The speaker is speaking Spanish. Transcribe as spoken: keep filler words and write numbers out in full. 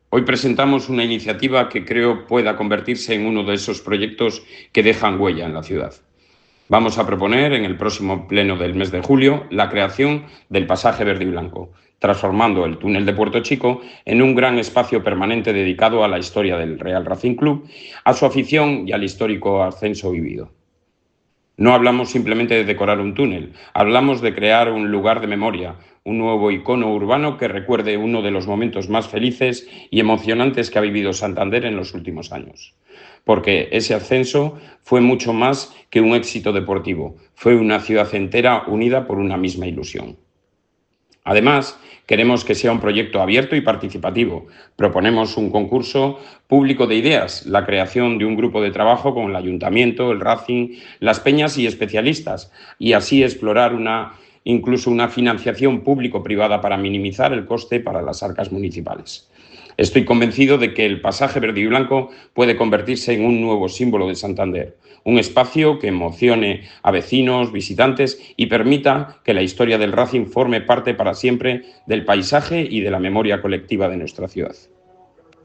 Hoy presentamos una iniciativa que creo pueda convertirse en uno de esos proyectos que dejan huella en la ciudad. Vamos a proponer en el próximo pleno del mes de julio la creación del pasaje verde y blanco, transformando el túnel de Puerto Chico en un gran espacio permanente dedicado a la historia del Real Racing Club, a su afición y al histórico ascenso vivido. No hablamos simplemente de decorar un túnel, hablamos de crear un lugar de memoria, un nuevo icono urbano que recuerde uno de los momentos más felices y emocionantes que ha vivido Santander en los últimos años. Porque ese ascenso fue mucho más que un éxito deportivo, fue una ciudad entera unida por una misma ilusión. Además, queremos que sea un proyecto abierto y participativo. Proponemos un concurso público de ideas, la creación de un grupo de trabajo con el Ayuntamiento, el Racing, las peñas y especialistas, y así explorar una, incluso una financiación público-privada para minimizar el coste para las arcas municipales. Estoy convencido de que el pasaje verde y blanco puede convertirse en un nuevo símbolo de Santander, un espacio que emocione a vecinos, visitantes y permita que la historia del Racing forme parte para siempre del paisaje y de la memoria colectiva de nuestra ciudad.